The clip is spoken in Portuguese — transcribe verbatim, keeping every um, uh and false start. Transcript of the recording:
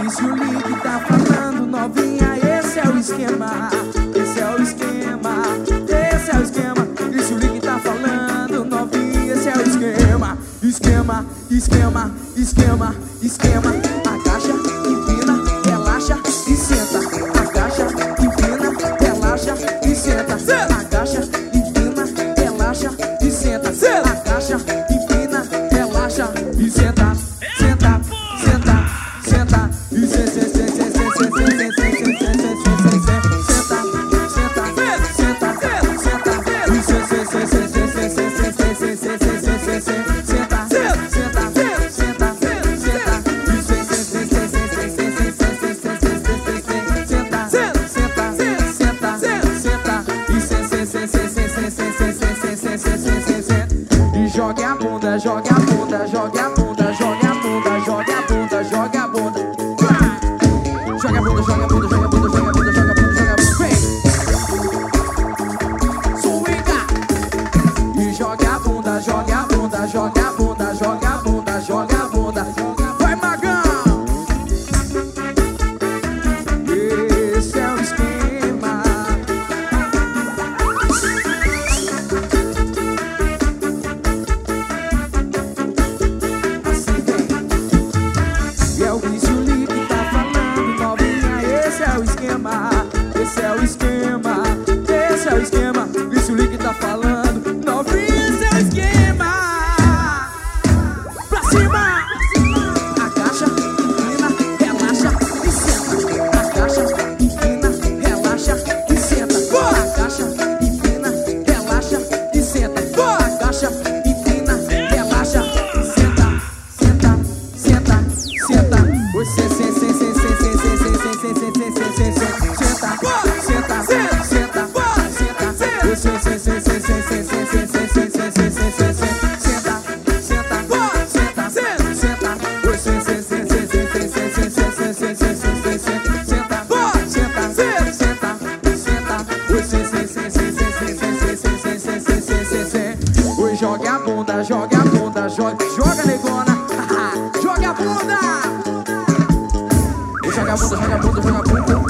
Vício Link tá falando, novinha, esse é o esquema. Esse é o esquema, esse é o esquema. Vício Link tá falando, novinha, esse é o esquema. Esquema, esquema, esquema, esquema. Agacha, empina, relaxa e senta. Agacha, empina, relaxa e senta. Agacha, empina, relaxa e senta. Agacha, empina, relaxa e senta. Senta, senta, senta e senta, senta, senta, joga a bunda, joga a bunda, joga a bunda, joga a bunda, joga a bunda, joga a bunda. Joga a bunda, joga a bunda, joga a bunda, joga a bunda, joga a bunda, joga a bunda. Vem. Swinga. E joga a bunda, joga a bunda, joga a bunda, joga a bunda, joga a bunda. Vai, Magão. Esse é o esquema. É o Vício Link que tá falando, novinha, esse é o esquema. Esse é o esquema, esse é o esquema. Vício Link tá falando, novinha, esse é o esquema. Pra cima! Agacha, empina, relaxa e senta. Agacha, empina, relaxa e senta. Agacha, empina, relaxa e senta. Agacha, empina, relaxa e senta. Senta, senta, senta. Oi, senta, senta, senta, senta, senta, senta, senta, senta. Oi, senta, senta, senta, senta, senta, senta, senta, senta, senta. Oi, senta, senta, senta, senta, senta, senta, senta, senta. Oi, senta, senta, senta, senta, senta. Oi, joga a bunda, joga a bunda, joga, joga, negona. Joga a bunda. Joga a bunda, joga a bunda, joga a bunda.